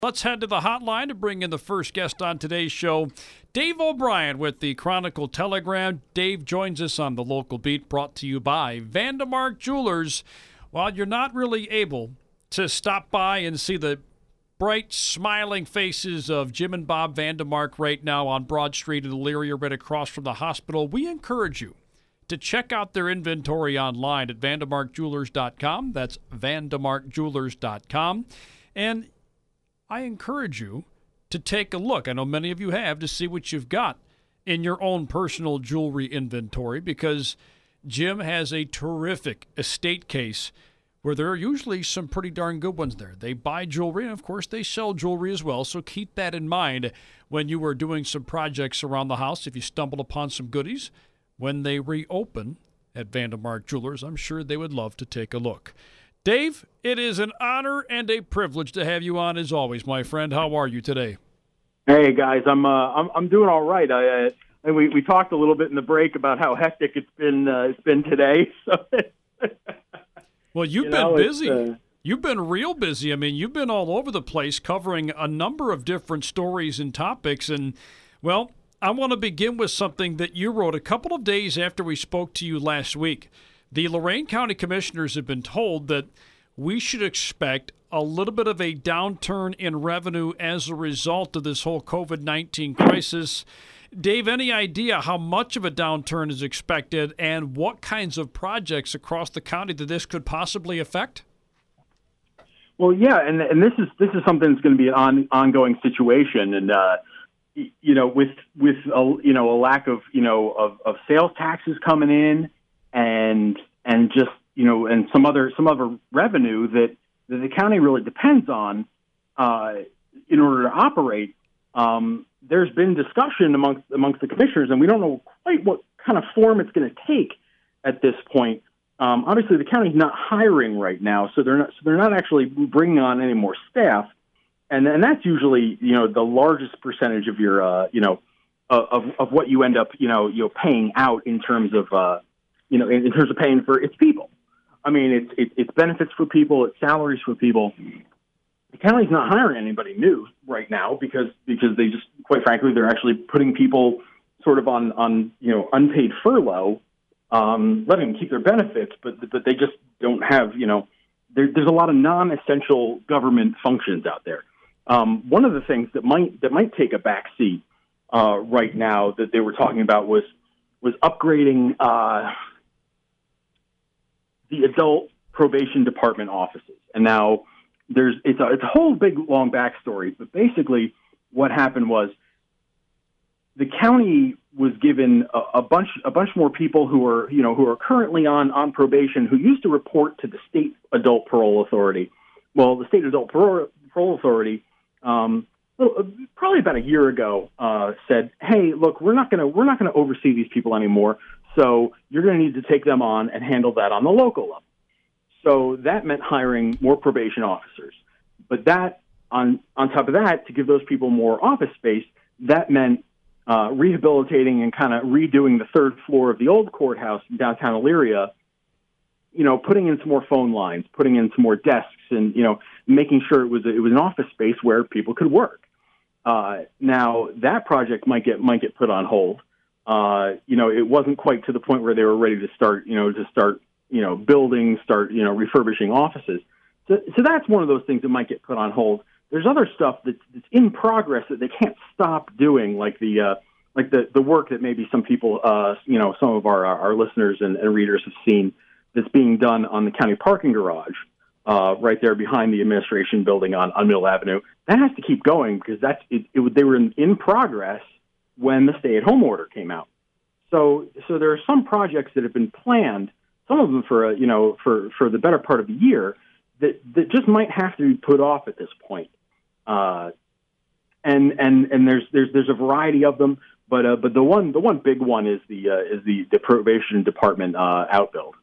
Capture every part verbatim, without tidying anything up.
Let's head to the hotline to bring in the first guest on today's show, Dave O'Brien with the Chronicle Telegram. Dave joins us on the local beat, brought to you by Vandemark Jewelers. While you're not really able to stop by and see the bright, smiling faces of Jim and Bob Vandemark right now on Broad Street in Elyria, right across from the hospital, we encourage you to check out their inventory online at vandemark jewelers dot com. That's vandemark jewelers dot com. And I encourage you to take a look. I know many of you have, to see what you've got in your own personal jewelry inventory, because Jim has a terrific estate case where there are usually some pretty darn good ones there. They buy jewelry, and of course they sell jewelry as well, so keep that in mind when you are doing some projects around the house. If you stumble upon some goodies, when they reopen at Vandemark Jewelers, I'm sure they would love to take a look. Dave, it is an honor and a privilege to have you on as always, my friend. How are you today? Hey guys, I'm uh, I'm I'm doing all right. I uh, and we, we talked a little bit in the break about how hectic it's been uh, it's been today. So, well, you've you been know, busy. Uh, you've been real busy. I mean, you've been all over the place covering a number of different stories and topics. And well, I want to begin with something that you wrote a couple of days after we spoke to you last week. The Lorain County Commissioners have been told that we should expect a little bit of a downturn in revenue as a result of this whole covid nineteen crisis. Dave, any idea how much of a downturn is expected and what kinds of projects across the county that this could possibly affect? Well, yeah, and and this is this is something that's going to be an on, ongoing situation, and uh, you know, with with a, you know a lack of you know of, of sales taxes coming in. And and just you know, and some other some other revenue that, that the county really depends on uh, in order to operate. Um, there's been discussion amongst amongst the commissioners, and we don't know quite what kind of form it's going to take at this point. Um, obviously, the county's not hiring right now, so they're not so they're not actually bringing on any more staff, and and that's usually you know the largest percentage of your uh, you know of of what you end up you know you know paying out in terms of. Uh, You know, in, in terms of paying for its people. I mean, it's it, it's benefits for people, it's salaries for people. The county's not hiring anybody new right now because because they just, quite frankly, they're actually putting people sort of on, on you know, unpaid furlough, um, letting them keep their benefits, but but they just don't have, you know, there, there's a lot of non-essential government functions out there. Um, one of the things that might that might take a backseat uh, right now that they were talking about was was upgrading uh, the adult probation department offices. And now there's it's a, it's a whole big, long backstory, but basically what happened was the county was given a, a bunch a bunch more people who are, you know, who are currently on, on probation who used to report to the state adult parole authority. Well, the state adult parole, parole authority, um, probably about a year ago, uh, said, "Hey, look, we're not going to we're not going to oversee these people anymore. So you're going to need to take them on and handle that on the local level." So that meant hiring more probation officers. But that, on on top of that, to give those people more office space, that meant uh, rehabilitating and kind of redoing the third floor of the old courthouse in downtown Elyria. You know, putting in some more phone lines, putting in some more desks, and you know, making sure it was a, it was an office space where people could work. Uh, now that project might get might get put on hold. Uh, you know, it wasn't quite to the point where they were ready to start, you know, to start, you know, building, start, you know, refurbishing offices. So, so that's one of those things that might get put on hold. There's other stuff that's, that's in progress that they can't stop doing, like the, uh, like the, the work that maybe some people, uh, you know, some of our, our listeners and, and readers have seen that's being done on the county parking garage, uh, right there behind the administration building on, on Mill Avenue. That has to keep going because that's, it, it, they were in, in progress when the stay-at-home order came out. So, so there are some projects that have been planned, some of them for, a, you know, for, for the better part of the year, that, that just might have to be put off at this point. Uh, and and and there's there's there's a variety of them, but uh, but the one the one big one is the uh, is the, the probation department uh, outbuild.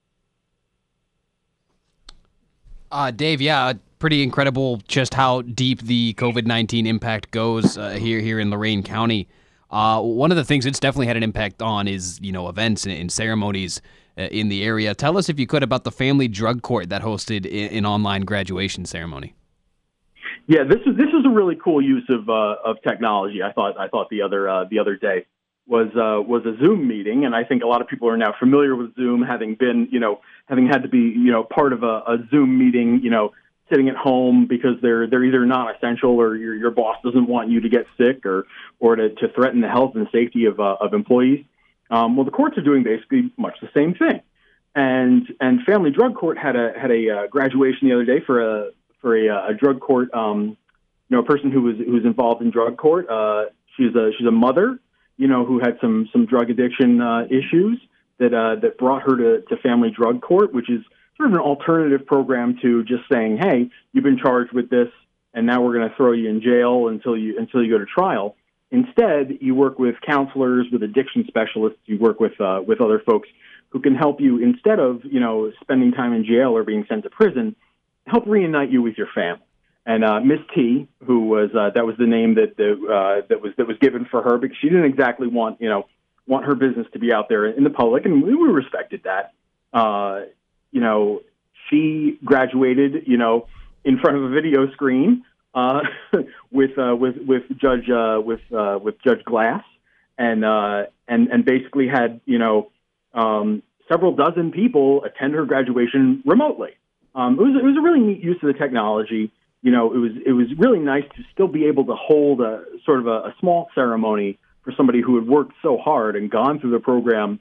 Uh, Dave, yeah, pretty incredible just how deep the covid nineteen impact goes uh, here here in Lorain County. Uh, one of the things it's definitely had an impact on is, you know, events and, and ceremonies uh, in the area. Tell us, if you could, about the Family Drug Court that hosted an online graduation ceremony. Yeah, this is this is a really cool use of uh, of technology. I thought I thought the other uh, the other day was uh, was a Zoom meeting, and I think a lot of people are now familiar with Zoom, having been you know having had to be you know part of a, a Zoom meeting, you know, sitting at home because they're they're either non-essential or your your boss doesn't want you to get sick or or to, to threaten the health and safety of uh, of employees. Um, well, the courts are doing basically much the same thing, and and Family Drug Court had a had a uh, graduation the other day for a for a, a drug court, um, you know, a person who was who was involved in drug court. Uh, she's a she's a mother, you know, who had some some drug addiction uh, issues that uh, that brought her to, to Family Drug Court, which is sort of an alternative program to just saying, hey, you've been charged with this, and now we're going to throw you in jail until you until you go to trial. Instead, you work with counselors, with addiction specialists. You work with uh, with other folks who can help you, instead of you know spending time in jail or being sent to prison, help reunite you with your family. And uh, Miss T, who was uh, that was the name that the, uh, that was that was given for her, because she didn't exactly want you know want her business to be out there in the public, and we, we respected that. Uh, you know, she graduated, you know, in front of a video screen uh, with uh, with with Judge uh, with uh, with Judge Glass, and uh, and and basically had you know um, several dozen people attend her graduation remotely. Um, it was it was a really neat use of the technology. You know, it was it was really nice to still be able to hold a sort of a, a small ceremony for somebody who had worked so hard and gone through the program.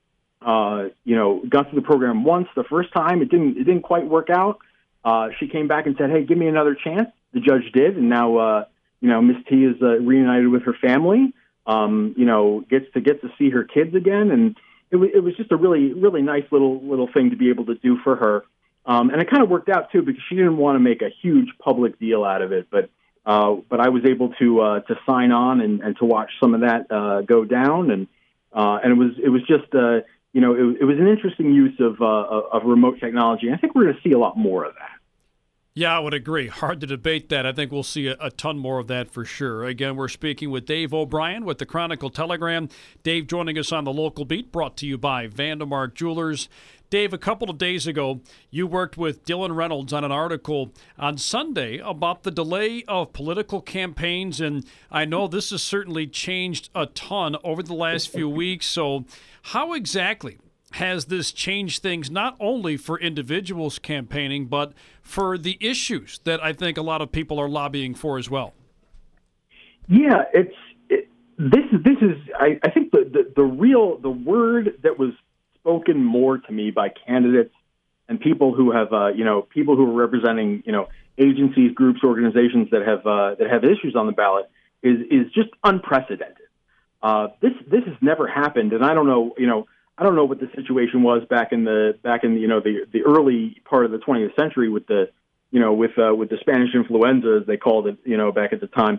Uh, you know, got through the program once the first time. It didn't it didn't quite work out. Uh, she came back and said, "Hey, give me another chance." The judge did, and now uh, you know Miss T is uh, reunited with her family. Um, you know, gets to get to see her kids again, and it was it was just a really really nice little little thing to be able to do for her. Um, and it kind of worked out too, because she didn't want to make a huge public deal out of it, but uh, but I was able to uh, to sign on and, and to watch some of that uh, go down, and uh, and it was it was just uh, you know it, it was an interesting use of uh, of remote technology. I think we're going to see a lot more of that. Yeah, I would agree. Hard to debate that. I think we'll see a, a ton more of that for sure. Again, we're speaking with Dave O'Brien with the Chronicle Telegram. Dave joining us on the local beat, brought to you by Vandemark Jewelers. Dave, a couple of days ago, you worked with Dylan Reynolds on an article on Sunday about the delay of political campaigns, and I know this has certainly changed a ton over the last few weeks. So how exactly has this changed things, not only for individuals campaigning, but for the issues that I think a lot of people are lobbying for as well? Yeah, it's it, this. This is I, I think the, the the real the word that was spoken more to me by candidates and people who have uh, you know people who are representing you know agencies, groups, organizations that have uh, that have issues on the ballot is is just unprecedented. Uh, this this has never happened, and I don't know you know. I don't know what the situation was back in the back in the, you know the the early part of the twentieth century with the you know with uh, with the Spanish influenza, as they called it, you know back at the time.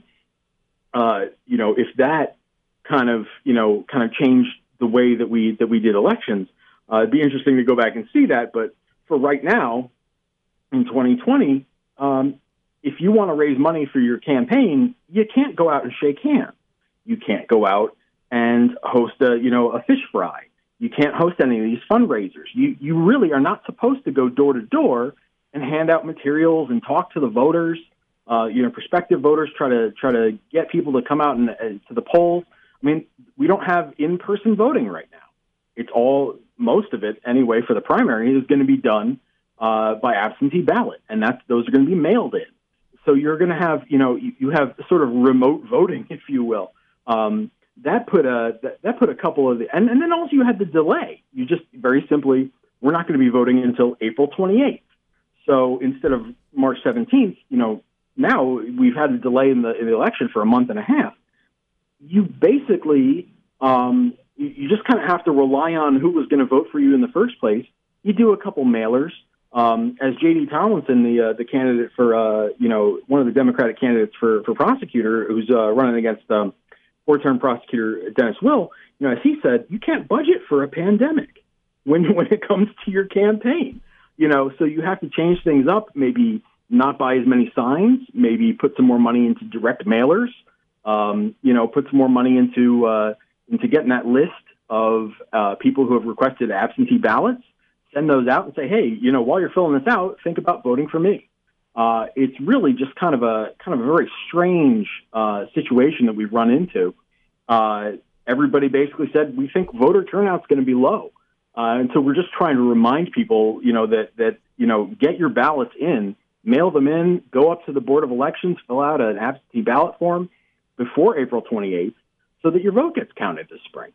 Uh, you know if that kind of you know kind of changed the way that we that we did elections, uh, it'd be interesting to go back and see that. But for right now, in twenty twenty, um, if you want to raise money for your campaign, you can't go out and shake hands. You can't go out and host a you know a fish fry. You can't host any of these fundraisers. You you really are not supposed to go door to door and hand out materials and talk to the voters. Uh, you know, prospective voters, try to try to get people to come out and uh, to the polls. I mean, we don't have in-person voting right now. It's all most of it anyway for the primary is going to be done uh, by absentee ballot, and that's those are going to be mailed in. So you're going to have you know you, you have sort of remote voting, if you will. Um, That put a that, that put a couple of the and, and then also you had the delay. You just very simply we're not going to be voting until April twenty-eighth. So instead of March seventeenth, you know now we've had a delay in the in the election for a month and a half. You basically um, you, you just kind of have to rely on who was going to vote for you in the first place. You do a couple mailers. Um, as J D Tomlinson, the uh, the candidate for uh, you know one of the Democratic candidates for for prosecutor, who's uh, running against. Um, Four-term prosecutor Dennis Will, you know, as he said, you can't budget for a pandemic when when it comes to your campaign. You know, so you have to change things up. Maybe not buy as many signs. Maybe put some more money into direct mailers. Um, you know, put some more money into uh, into getting that list of uh, people who have requested absentee ballots. Send those out and say, hey, you know, while you're filling this out, think about voting for me. Uh, it's really just kind of a kind of a very strange uh, situation that we've run into. Uh, everybody basically said we think voter turnout's going to be low, uh, and so we're just trying to remind people, you know, that that you know, get your ballots in, mail them in, go up to the Board of Elections, fill out an absentee ballot form before April twenty-eighth, so that your vote gets counted this spring.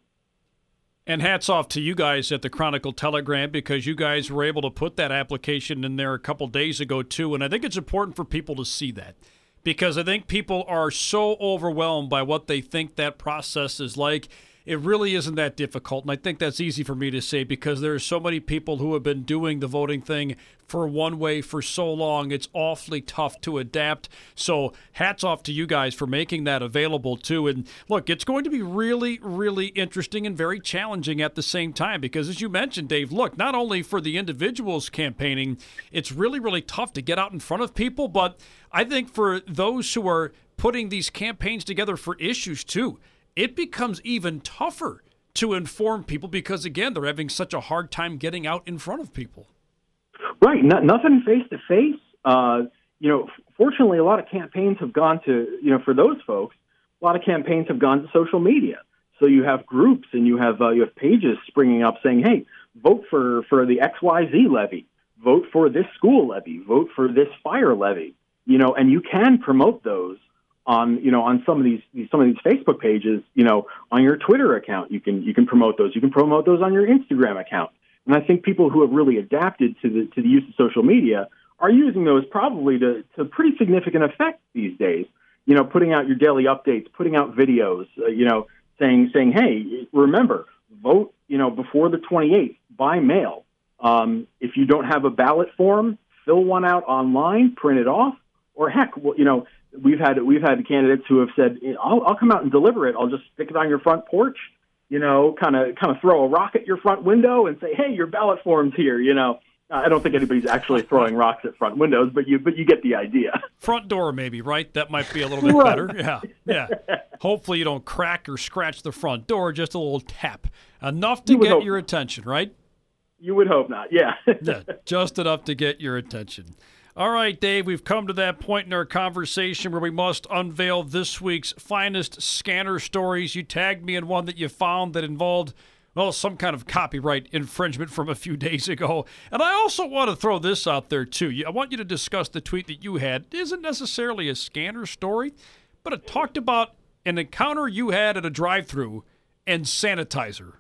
And hats off to you guys at the Chronicle Telegram, because you guys were able to put that application in there a couple days ago, too. And I think it's important for people to see that, because I think people are so overwhelmed by what they think that process is like. It really isn't that difficult, and I think that's easy for me to say because there are so many people who have been doing the voting thing for one way for so long. It's awfully tough to adapt. So hats off to you guys for making that available, too. And look, it's going to be really, really interesting and very challenging at the same time because, as you mentioned, Dave, look, not only for the individuals campaigning, it's really, really tough to get out in front of people, but I think for those who are putting these campaigns together for issues, too, it becomes even tougher to inform people because, again, they're having such a hard time getting out in front of people. Right. No, nothing face-to-face. Uh, you know, fortunately, a lot of campaigns have gone to, you know, for those folks, a lot of campaigns have gone to social media. So you have groups and you have uh, you have pages springing up saying, hey, vote for, for the X Y Z levy, vote for this school levy, vote for this fire levy, you know, and you can promote those on, you know, on some of these, some of these Facebook pages, you know, on your Twitter account, you can, you can promote those. You can promote those on your Instagram account. And I think people who have really adapted to the, to the use of social media are using those probably to, to pretty significant effect these days. You know, putting out your daily updates, putting out videos, uh, you know, saying, saying, hey, remember, vote, you know, before the twenty-eighth by mail. Um, if you don't have a ballot form, fill one out online, print it off, or heck, well, you know, We've had we've had candidates who have said, I'll, I'll come out and deliver it. I'll just stick it on your front porch, you know, kind of kind of throw a rock at your front window and say, hey, your ballot form's here. You know, I don't think anybody's actually throwing rocks at front windows, but you but you get the idea. Front door, maybe, right? That might be a little bit right. better. Yeah, yeah. Hopefully you don't crack or scratch the front door, just a little tap. Enough to you get hope. your attention, right? You would hope not, yeah. Yeah, just enough to get your attention. All right, Dave, we've come to that point in our conversation where we must unveil this week's finest scanner stories. You tagged me in one that you found that involved, well, some kind of copyright infringement from a few days ago. And I also want to throw this out there, too. I want you to discuss the tweet that you had. It isn't necessarily a scanner story, but it talked about an encounter you had at a drive-thru and sanitizer.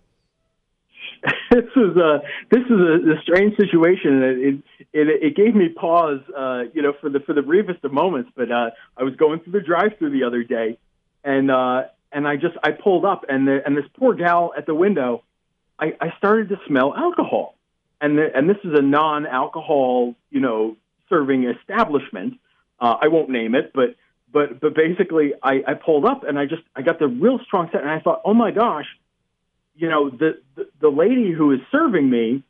This is a this is a, a strange situation. It, it it gave me pause, uh, you know, for the for the briefest of moments. But uh, I was going through the drive-thru the other day, and uh, and I just I pulled up, and the, and this poor gal at the window, I, I started to smell alcohol, and the, and this is a non-alcohol, you know, serving establishment. Uh, I won't name it, but but but basically, I, I pulled up, and I just I got the real strong scent, and I thought, oh my gosh. You know, the, the the lady who is serving me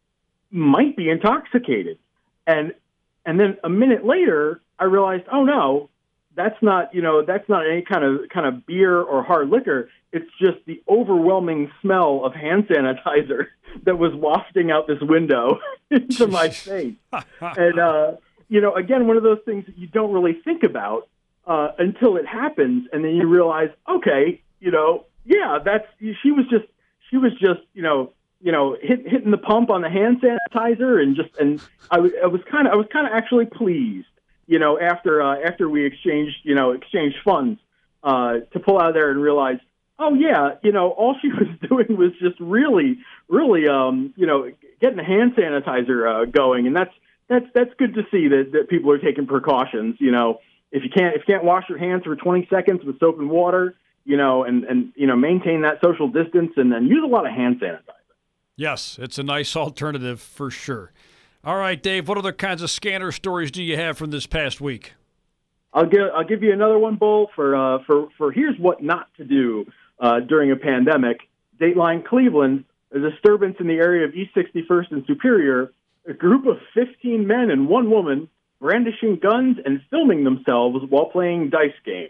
might be intoxicated. And and then a minute later, I realized, oh, no, that's not, you know, that's not any kind of kind of beer or hard liquor. It's just the overwhelming smell of hand sanitizer that was wafting out this window into my face. And, uh, you know, again, one of those things that you don't really think about uh, until it happens. And then you realize, okay, you know, yeah, that's she was just. She was just, you know, you know, hit, hitting the pump on the hand sanitizer, and just, and I was, I was kind of, I was kind of actually pleased, you know, after uh, after we exchanged, you know, exchanged funds uh, to pull out of there and realize, oh yeah, you know, all she was doing was just really, really, um, you know, getting the hand sanitizer uh, going, and that's that's that's good to see that that people are taking precautions. You know, if you can't if you can't wash your hands for twenty seconds with soap and water. You know, and, and, you know, maintain that social distance and then use a lot of hand sanitizer. Yes, it's a nice alternative for sure. All right, Dave, what other kinds of scanner stories do you have from this past week? I'll give, I'll give you another one, Bull, for, uh, for, for here's what not to do uh, during a pandemic. Dateline Cleveland, a disturbance in the area of East sixty-first and Superior. A group of fifteen men and one woman brandishing guns and filming themselves while playing dice games.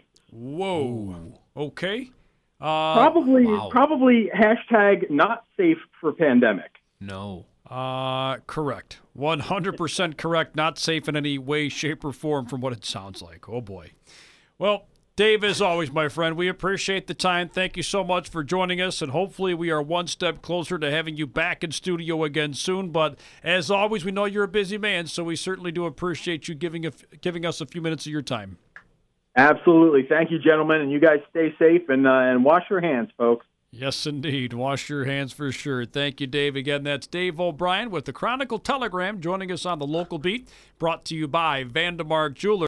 Whoa. Okay. Uh, probably, wow. probably hashtag not safe for pandemic. No. Uh, correct. one hundred percent correct. Not safe in any way, shape, or form from what it sounds like. Oh, boy. Well, Dave, as always, my friend, we appreciate the time. Thank you so much for joining us, and hopefully we are one step closer to having you back in studio again soon. But as always, we know you're a busy man, so we certainly do appreciate you giving a, giving us a few minutes of your time. Absolutely. Thank you, gentlemen, and you guys stay safe and uh, and wash your hands, folks. Yes, indeed. Wash your hands for sure. Thank you, Dave. Again, that's Dave O'Brien with the Chronicle Telegram joining us on the local beat, brought to you by Vandemark Jewelers.